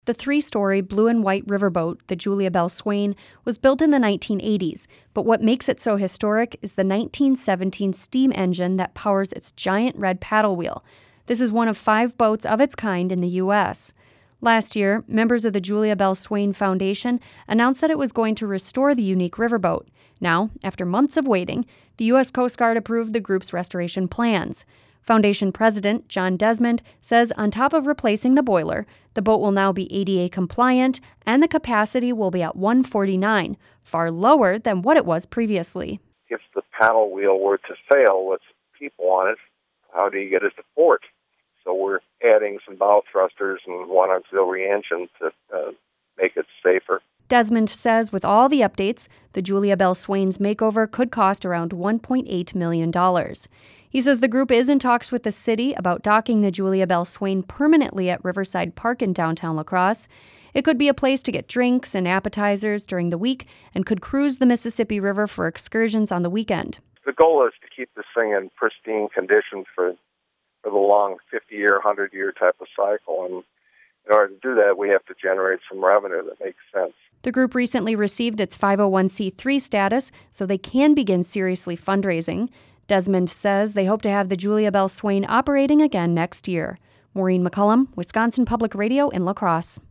The 3-story blue and white riverboat, the Julia Bell Swain, was built in the 1980s, but what makes it so historic is the 1917 steam engine that powers its giant red paddle wheel. This is one of 5 boats of its kind in the U.S. Last year, members of the Julia Bell Swain Foundation announced that it was going to restore the unique riverboat. Now, after months of waiting, the U.S. Coast Guard approved the group's restoration plans. Foundation President John Desmond says on top of replacing the boiler, the boat will now be ADA compliant and the capacity will be at 149, far lower than what it was previously. If the paddle wheel were to fail with people on it, how do you get it to port? So we're adding some bow thrusters and one auxiliary engine to make it safer. Desmond says with all the updates, the Julia Bell Swain's makeover could cost around $1.8 million. He says the group is in talks with the city about docking the Julia Bell Swain permanently at Riverside Park in downtown La Crosse. It could be a place to get drinks and appetizers during the week and could cruise the Mississippi River for excursions on the weekend. The goal is to keep this thing in pristine condition for the long 50-year, 100-year type of cycle. And in order to do that, we have to generate some revenue that makes sense. The group recently received its 501c3 status, so they can begin seriously fundraising. Desmond says they hope to have the Julia Bell Swain operating again next year. Maureen McCullum, Wisconsin Public Radio in La Crosse.